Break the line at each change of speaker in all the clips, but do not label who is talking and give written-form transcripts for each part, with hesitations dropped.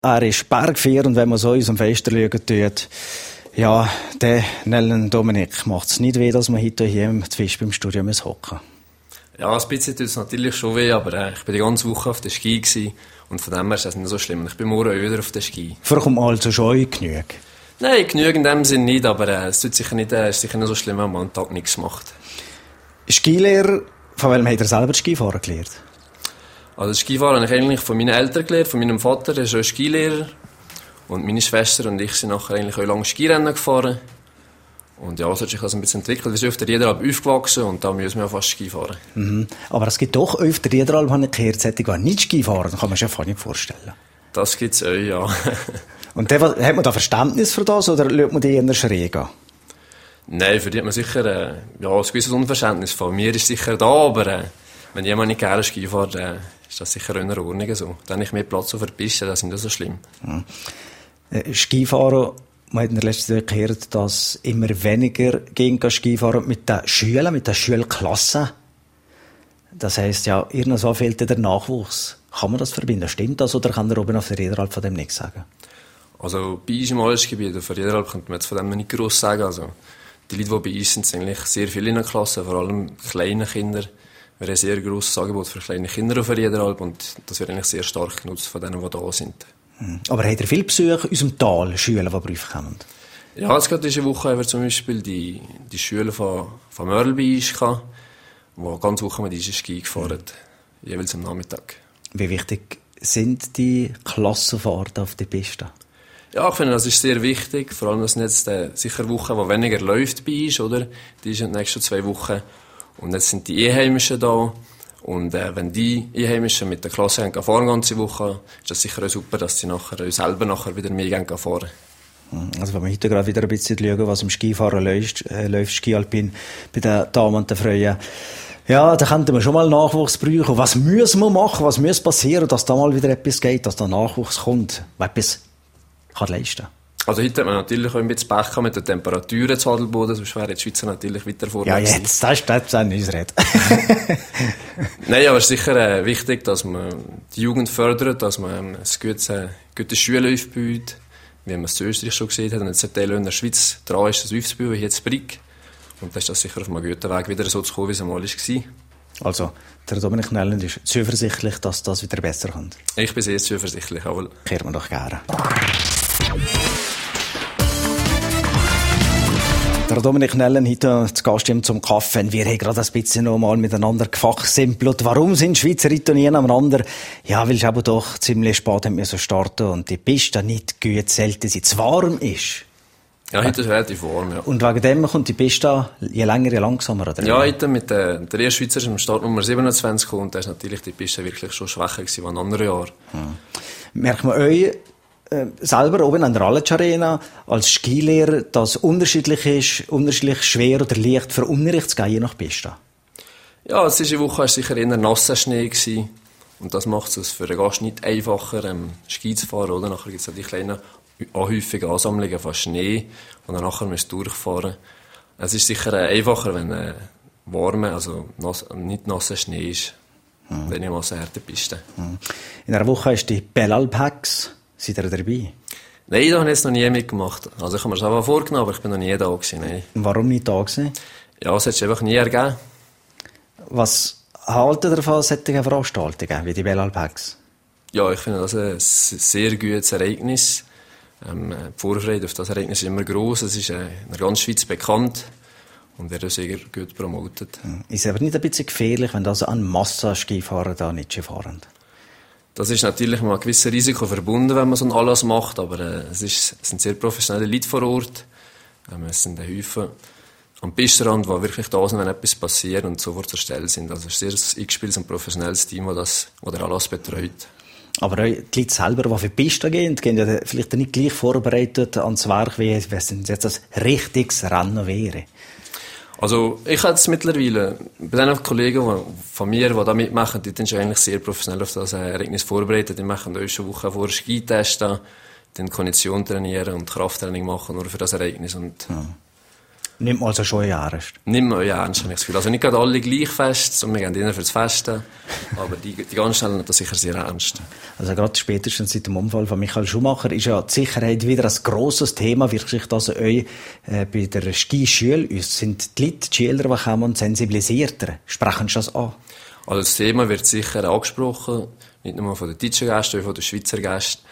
Er ist Bergfahrer und wenn man so in unserem Fenster schauen tut, ja, der Nellen Dominik macht es nicht weh, dass wir heute hier im Fisch beim Studio hocken müssen.
Ja, ein bisschen tut es natürlich schon weh, aber ich war die ganze Woche auf der Ski gewesen, und von dem her ist das nicht so schlimm. Ich bin morgen wieder auf der Ski.
Vorkommt also schon genug?
Nein, genug in dem Sinne nicht, aber es tut sicher nicht, ist sicher nicht so schlimm, wenn man am Tag nichts macht.
Skilehrer, von welchem hat er selber Skifahren gelernt?
Also Skifahren habe ich eigentlich von meinen Eltern gelernt, von meinem Vater, der ist auch Skilehrer. Und meine Schwester und ich sind nachher eigentlich auch lange Skirennen gefahren. Und ja, so hat sich das ein bisschen entwickelt. Wir sind auf der Riederalp aufgewachsen und da müssen wir auch fast Ski fahren.
Mhm. Aber es gibt doch auf der Riederalp, habe ich gehört, solche, die nicht Ski fahren. Das kann man sich ja nicht vorstellen.
Das gibt es auch, ja.
Und hat man da Verständnis für das oder schaut man die eher schräg an?
Nein, für die hat man sicher ein gewisses Unverständnis. Von mir ist sicher da, aber wenn jemand nicht gerne Ski fährt, ist das sicher in Ordnung so. Dann habe ich mehr Platz auf der Piste, das ist nicht so schlimm.
Mhm. Skifahren, man hat in der letzten Zeit gehört, dass immer weniger gehen Skifahren mit den Schülern, mit den Schulklassen. Das heisst ja, irgendwann fehlt der Nachwuchs. Kann man das verbinden? Stimmt das oder kann der oben auf der Riederalp von dem nichts sagen?
Also bei uns im Allesgebiet, auf der Riederalp, könnte man jetzt von dem noch nicht gross sagen. Also, die Leute, die bei uns sind, sind eigentlich sehr viele in der Klasse, vor allem kleine Kinder. Wir haben ein sehr grosses Angebot für kleine Kinder auf der Riederalp und das wird eigentlich sehr stark genutzt von denen, die da sind.
Aber hat er viel Besuch in unserem Tal, Schüler, die Berufe kommen?
Ja, jetzt gerade diese Woche haben wir zum Beispiel die Schüler von Mörl bei uns gehabt, die ganze Woche mit diese Ski gefahren, jeweils am Nachmittag.
Wie wichtig sind die Klassenfahrten auf der Piste?
Ja, ich finde, das ist sehr wichtig. Vor allem, das sind jetzt sicher Wochen, die weniger läuft bei uns, oder? Die ist in den nächsten 2 Wochen. Und jetzt sind die Einheimischen da. Und wenn die Einheimischen mit der Klasse fahren ganze Woche, ist das sicher auch super, dass sie selber wieder mehr fahren.
Also wenn wir heute gerade wieder ein bisschen schauen, was im Skifahren läuft Ski-Alpin bei den Damen und den Frauen, ja, da könnten wir schon mal Nachwuchs brauchen. Was müssen wir machen, was muss passieren, dass da mal wieder etwas geht, dass da Nachwuchs kommt, der etwas kann leisten.
Also heute hat man natürlich auch ein bisschen Pech mit den Temperaturen zu Adelboden, sonst wäre die Schweizer natürlich weiter vorwärts.
Ja, jetzt, das ist nicht uns reden.
Nein, aber es ist sicher wichtig, dass man die Jugend fördert, dass man ein gutes Schulläufe baut, wie man es in Österreich schon gesehen hat und jetzt in der Schweiz dran ist, das aufzubauen, wie jetzt Brick. Und dann ist das sicher auf einem guten Weg, wieder so zu kommen, wie es einmal war. Also,
der Dominik Nellen ist zuversichtlich, dass das wieder besser kommt.
Ich bin sehr zuversichtlich, aber...
Kehren wir doch gerne. Der Dominik Nellen heute zu Gast zum Kaffee. Wir haben gerade ein bisschen noch mal miteinander gefachsimpelt. Warum sind Schweizer Italiener aneinander? Ja, weil es aber doch ziemlich spät müssen starten und die Piste nicht gut selten zu warm ist.
Ja, heute ist es relativ warm, ja.
Und wegen dem kommt die Piste je länger, je langsamer, oder?
Ja, heute mit der ersten Schweizer ist am Start Nummer 27 gekommen und da ist natürlich die Piste wirklich schon schwächer gewesen als in anderen Jahren.
Merkt man euch selber oben an der Allech Arena als Skilehrer, dass es unterschiedlich schwer oder leicht für Unterricht zu gehen, je nach Piste?
Ja, diese Woche war sicher eher nasser Schnee gewesen. Und das macht es für den Gast nicht einfacher, Ski zu fahren, oder? Nachher gibt es die kleinen häufige Ansammlungen von Schnee und dann nachher müsst ihr durchfahren. Es ist sicher einfacher, wenn warmer, also nicht nasser Schnee ist. Dann einigermaßen harte Piste.
In einer Woche ist die Bellalp Hex. Seid ihr dabei?
Nein, da habe ich jetzt noch nie mitgemacht. Also ich habe mir das auch vorgenommen, aber ich bin noch nie da gewesen. Nein.
Warum nicht da gewesen?
Ja, es hat sich einfach nie ergeben.
Was haltet ihr von solchen Veranstaltungen wie die Bellalp Hex?
Ja, ich finde das ein sehr gutes Ereignis. Die Vorfreude auf das Ereignis ist immer gross. Es ist in der ganzen Schweiz bekannt und wird auch sehr gut promotet.
Ist es aber nicht ein bisschen gefährlich, wenn das an Massenskifahrer da nicht fahren?
Das ist natürlich mal ein gewisses Risiko verbunden, wenn man so einen Anlass macht, aber es sind sehr professionelle Leute vor Ort. Es sind Häufen am Pistenrand, die wirklich da sind, wenn etwas passiert und sofort zur Stelle sind. Also es ist ein sehr eingespieltes und professionelles Team, das den Anlass betreut. Aber
die Leute selber, die für die Piste gehen ja vielleicht nicht gleich vorbereitet ans Werk, wie es jetzt ein richtiges Rennen wäre.
Also ich habe jetzt mittlerweile, bei den Kollegen von mir, die da mitmachen, die sind schon eigentlich sehr professionell auf das Ereignis vorbereitet. Die machen uns schon Wochen vor Ski testen, dann Kondition trainieren und Krafttraining machen, nur für das Ereignis. Und
Nimmt man also schon ernst?
Nimmt man ernst, habe ich das Gefühl. Also nicht gerade alle gleich fest, und wir gehen eher fürs Festen, aber die ganz schnell nehmen das sicher sehr ernst.
Also gerade spätestens seit dem Unfall von Michael Schumacher ist ja die Sicherheit wieder ein grosses Thema. Wirkt sich das euch bei der Skischule? Sind die Leute, die Schüler, die kommen, sensibilisierter? Sprechen sie das an?
Also das Thema wird sicher angesprochen, nicht nur von den deutschen Gästen, sondern von den Schweizer Gästen.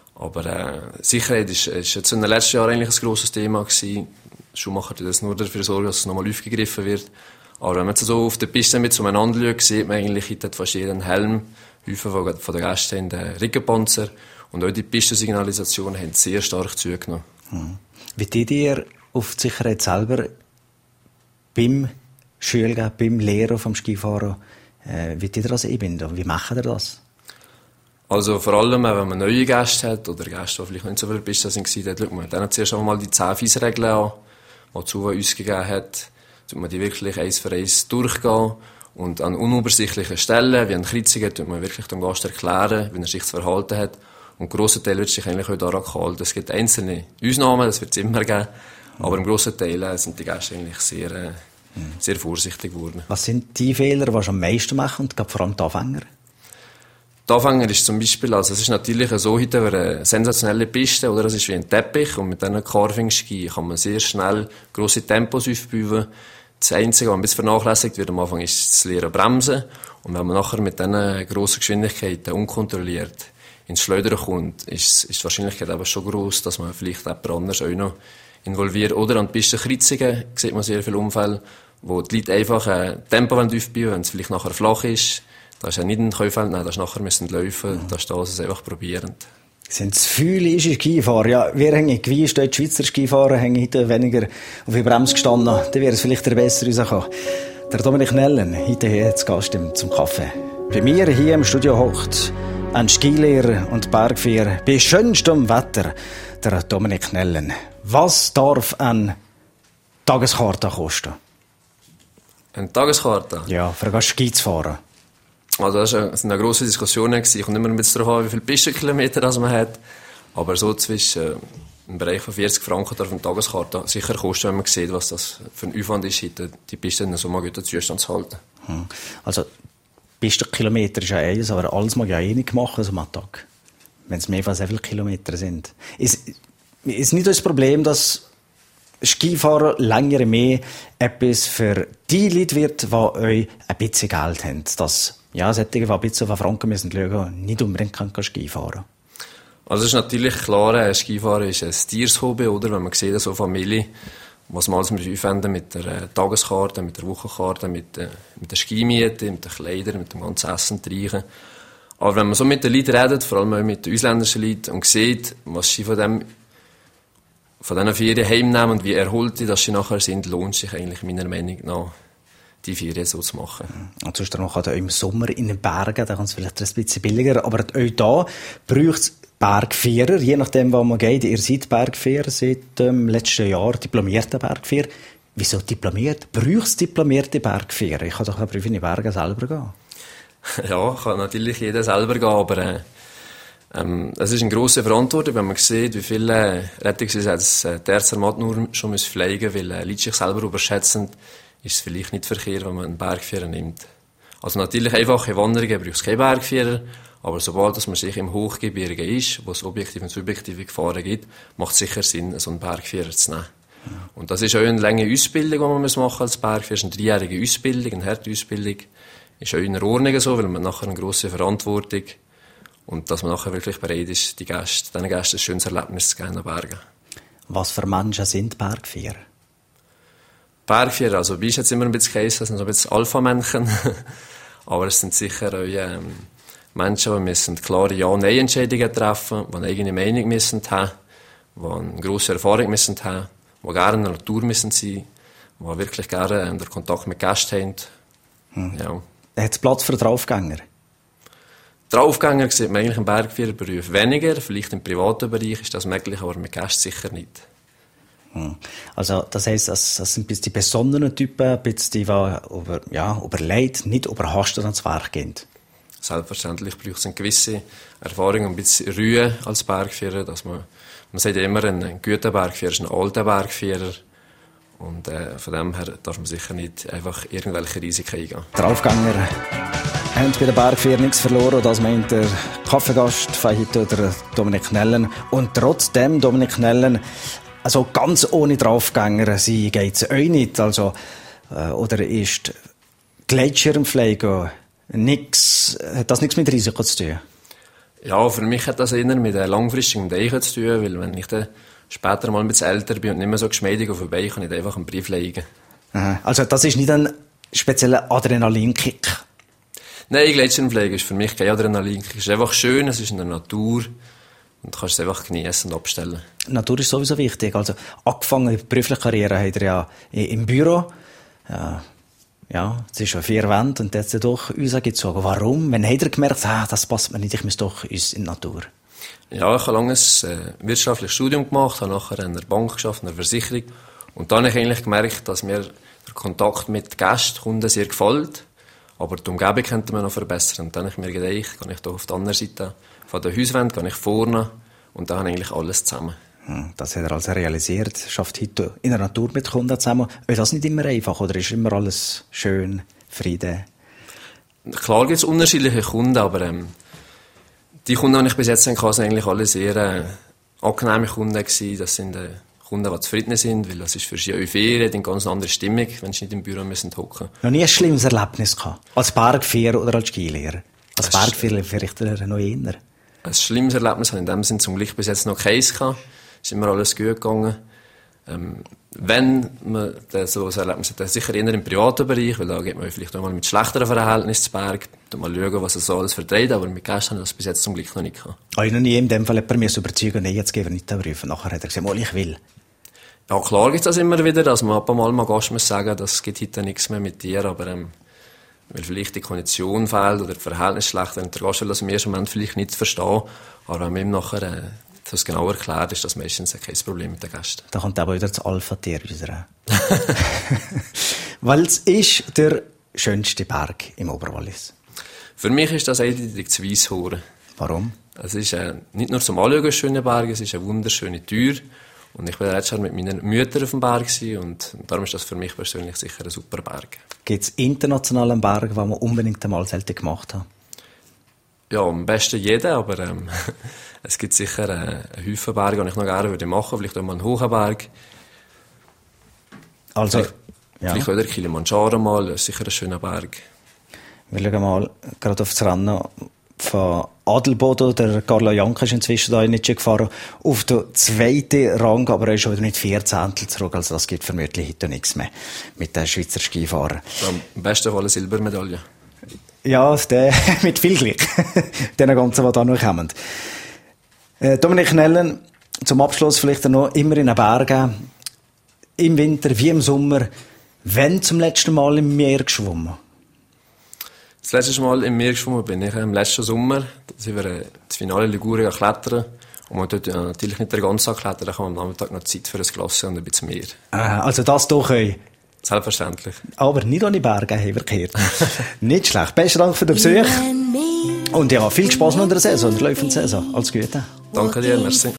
Aber Sicherheit ist jetzt in den letzten Jahren eigentlich ein grosses Thema gewesen. Schumacher tut das nur dafür sorgen, dass es nochmal aufgegriffen wird. Aber wenn man jetzt so auf der Piste mit zueinander schaut, sieht man eigentlich hinter fast jeden Helm. Häufig von den Gästen haben den Rickenpanzer. Und auch die Pistensignalisation haben sehr stark zugenommen.
Wie tut ihr auf die Sicherheit selber beim Schulgehen, beim Lehren vom Skifahren, wie tut ihr das einbinden? Wie macht ihr das?
Also vor allem, wenn man neue Gäste hat, oder Gäste, die vielleicht nicht so viele Pisten waren, dann schaut man dann zuerst einmal die 10 Fies-Regeln an, die Zuwe uns gegeben hat. Tut man die wirklich eins für eins durchgehen. Und an unübersichtlichen Stellen, wie an Kreuzungen, tut man wirklich dem Gast erklären, wie er sich zu verhalten hat. Und grosser Teil wird sich eigentlich auch daran gehalten. Es gibt einzelne Ausnahmen, das wird es immer geben. Aber im grossen Teil sind die Gäste eigentlich sehr vorsichtig geworden.
Was sind die Fehler, die am meisten machen, und vor allem die Anfänger?
Der Anfänger ist zum Beispiel, also es ist natürlich so, heute eine sensationelle Piste, oder? Es ist wie ein Teppich, und mit diesen Carving-Ski kann man sehr schnell grosse Tempos aufbauen. Das Einzige, was ein bisschen vernachlässigt wird am Anfang, ist das Lernen bremsen. Und wenn man nachher mit diesen grossen Geschwindigkeiten unkontrolliert ins Schleudern kommt, ist die Wahrscheinlichkeit aber schon gross, dass man vielleicht jemand anders auch noch involviert. Oder an Pistenkreuzungen sieht man sehr viele Unfälle, wo die Leute einfach Tempo aufbauen, wenn es vielleicht nachher flach ist. Das ist ja nicht ein Käufeld, nein, das ist nachher müssen laufen, das ist das, einfach probieren.
Sind es viele Skifahrer? Ja, wir haben gewusst, die Schweizer Skifahrer haben heute weniger auf die Bremse gestanden. Dann wäre es vielleicht der besser rausgekommen. Der Dominik Nellen, heute hier zu Gast zum Kaffee. Bei mir hier im Studio hockt ein Skilehrer und Bergführer bei schönstem Wetter, der Dominik Nellen. Was darf eine Tageskarte kosten?
Eine Tageskarte?
Ja, für einen Ski zu fahren.
Also das sind eine grosse Diskussionen gewesen. Kommt immer ein bisschen darauf an, wie viele Pistenkilometer man hat. Aber so zwischen im Bereich von 40 Franken darf eine Tageskarte sicher kosten, wenn man sieht, was das für ein Aufwand ist, die Piste in so einem guten Zustand zu halten.
Also Pistenkilometer ist ja eins, aber alles mag ja nicht machen so am Tag. Wenn es mehr als so viele Kilometer sind. Ist nicht das Problem, dass Skifahrer länger mehr etwas für die Leute wird, die euch ein bisschen Geld haben? Dass solche, die ein bisschen auf Franken müssen schauen, nicht unbedingt Ski fahren.
Also es ist natürlich klar, Skifahren ist ein Tiershobby, oder? Wenn man sieht, so Familie, was man alles aufwenden mit der Tageskarte, mit der Wochenkarte, mit der Skimiete, mit den Kleidern, mit dem ganzen Essen, Trinken. Aber wenn man so mit den Leuten redet, vor allem auch mit den ausländischen Leuten, und sieht, was sie von diesen Ferien heimnehmen und wie erholt sie nachher sind, lohnt sich eigentlich meiner Meinung nach, die Ferien so zu machen.
Und sonst noch auch im Sommer in den Bergen, da kann es vielleicht ein bisschen billiger, aber euch da braucht es Bergführer, je nachdem, wo man geht. Ihr seid Bergführer seit dem letzten Jahr, diplomierter Bergführer. Wieso diplomiert? Braucht es diplomierte Bergführer? Ich kann doch aber in die Berge selber gehen.
Ja, kann natürlich jeder selber gehen, aber es ist eine grosse Verantwortung, wenn man sieht, wie viele Rettungseinsätze der Zermatt nur schon pflegen müssen, weil Leute sich selber überschätzen, ist es vielleicht nicht verkehrt, wenn man einen Bergführer nimmt. Also natürlich einfache Wanderungen braucht es keinen Bergführer, aber sobald man sich im Hochgebirge ist, wo es objektive und subjektive Gefahren gibt, macht es sicher Sinn, so einen Bergführer zu nehmen. Ja. Und das ist auch eine lange Ausbildung, die man machen als Bergführer. Es ist eine 3-jährige Ausbildung, eine harte Ausbildung. Ist auch in der Ordnung so, weil man nachher eine grosse Verantwortung und dass man nachher wirklich bereit ist, diesen Gästen ein schönes Erlebnis zu geben in den Bergen. Was
für Menschen sind Bergführer?
Bergführer, also bei uns jetzt immer ein bisschen geheißen, das sind so ein bisschen Alpha-Männchen. Aber es sind sicher auch Menschen, die müssen klare Ja-Nein-Entscheidungen treffen, die eine eigene Meinung müssen haben, die eine grosse Erfahrung müssen haben, die gerne in der Natur müssen sein, die wirklich gerne den Kontakt mit Gästen haben. Ja.
Hat es Platz für Draufgänger?
Draufgänger sieht man eigentlich im Bergführerberuf weniger. Vielleicht im privaten Bereich ist das möglich, aber mit Gästen sicher nicht.
Also, das heisst, das sind ein bisschen die besonderen Typen, ein bisschen die überlegt, nicht überhastet ans Werk gehen.
Selbstverständlich braucht es eine gewisse Erfahrung und ein bisschen Ruhe als Bergführer, dass man sagt ja immer, ein guter Bergführer ist ein alter Bergführer. Und von dem her darf man sicher nicht einfach irgendwelche Risiken eingehen.
Die Draufgänger haben bei der Bergfeier nichts verloren, das meint der Kaffeegast von heute, der Dominik Nellen. Und trotzdem, Dominik Nellen, also ganz ohne Draufgänger, sie geht's euch nicht. Also, oder ist Gleitschirmpflege hat das nichts mit Risiko zu tun?
Ja, für mich hat das eher mit einem langfristigen Denken zu tun, weil wenn ich dann später mal ein bisschen älter bin und nicht mehr so geschmeidig auf den Beinen, kann ich einfach einen Brief legen.
Aha. Also das ist nicht ein spezieller Adrenalinkick?
Nein, Gleitschirmpflege ist für mich kein Adrenalinkick. Es ist einfach schön, es ist in der Natur und du kannst es einfach genießen und abstellen.
Die Natur ist sowieso wichtig. Also angefangen, die berufliche Karriere habt ihr ja im Büro. Ja, es ist schon 4 Wände und jetzt doch uns gezogen. Warum? Wann habt ihr gemerkt, das passt mir nicht, ich muss doch uns in die Natur?
Ja, ich habe lange ein wirtschaftliches Studium gemacht, habe nachher in der Bank geschafft, in der Versicherung. Und dann habe ich eigentlich gemerkt, dass mir der Kontakt mit Gästen, Kunden sehr gefällt. Aber die Umgebung könnte man noch verbessern. Und dann habe ich mir gedacht, kann ich hier auf der anderen Seite von der Hauswand, kann ich vorne und dann habe ich eigentlich alles zusammen.
Das hat er also realisiert. Schafft heute in der Natur mit Kunden zusammen. Ist das nicht immer einfach oder ist immer alles schön, Friede?
Klar gibt es unterschiedliche Kunden, aber die Kunden, die ich bis jetzt hatte, sind eigentlich alle sehr angenehme Kunden gewesen. Das sind Kunden, die zufrieden sind, weil das ist für sie Euphorie, eine ganz andere Stimmung, wenn sie nicht im Büro müssen hocken.
Noch nie ein schlimmes Erlebnis gehabt? Als Bergfahrer oder als Skilehrer? Als Bergfahrer vielleicht noch eher?
Ein schlimmes Erlebnis habe ich in dem Sinne zum Glück bis jetzt noch keins gehabt. Ist immer alles gut gegangen. Wenn man so ein Erlebnis hat, sicher eher im privaten Bereich, weil da geht man vielleicht auch mal mit schlechteren Verhältnissen zu Berg, mal schauen, was er so alles vertreibt, aber mit Gästen habe ich das bis jetzt zum Glück noch nicht gehabt.
Habe ich noch nie in dem Fall jemanden überzeugen, nee, jetzt gehen wir nicht darüber. Nachher hat er gesagt, ich will.
Ja, klar gibt es das immer wieder, dass man ab und mal Gast muss sagen, das geht heute nichts mehr mit dir, aber weil vielleicht die Kondition fehlt oder das Verhältnis schlecht, dann der Gast will das im ersten Moment vielleicht nicht verstehen, aber wenn man ihm nachher das genau erklärt, ist das meistens kein Problem mit den Gästen.
Da kommt aber wieder das Alpha-Tier wieder. Weil es ist der schönste Berg im Oberwallis.
Für mich ist das eindeutig das Weisshorn.
Warum?
Es ist nicht nur zum Anschauen ein schöner Berg, es ist eine wunderschöne Tür. Und ich war letztes Jahr mit meinen Müttern auf dem Berg und darum ist das für mich persönlich sicher ein super Berg.
Gibt es internationalen Berg, den man unbedingt einmal selten gemacht hat?
Ja, am besten jeden, aber es gibt sicher einen Haufen Berge, die ich noch gerne würde machen, vielleicht auch mal einen hohen Berg.
Also,
vielleicht auch der Kilimanjaro mal, das ist sicher ein schöner Berg.
Wir schauen mal gerade auf das Rennen von Adelboden. Der Carlo Janka ist inzwischen da nicht gefahren. Auf den 2. Rang, aber er ist schon wieder mit 4 Zehntel zurück. Also das gibt vermutlich heute nichts mehr mit den Schweizer Skifahrern.
Am besten Fall eine Silbermedaille.
Ja, der mit viel Glück. Den ganzen, die da noch kommen. Dominik Nellen, zum Abschluss vielleicht noch immer in den Bergen. Im Winter wie im Sommer. Wann zum letzten Mal im Meer geschwommen?
Das letzte Mal im Meer geschwommen bin ich im letzten Sommer. Da sind wir das Finale Liguria klettern. Und man dort natürlich nicht den ganzen Tag klettern, dann kann man am Nachmittag noch Zeit für ein Glas und ein bisschen Meer.
Also das doch euch.
Selbstverständlich.
Aber nicht ohne Berge, haben wir gehört. Nicht schlecht. Besten Dank für den Besuch. Und ja, viel Spaß noch in der Saison, in der laufenden Saison. Alles Gute.
Danke dir, merci.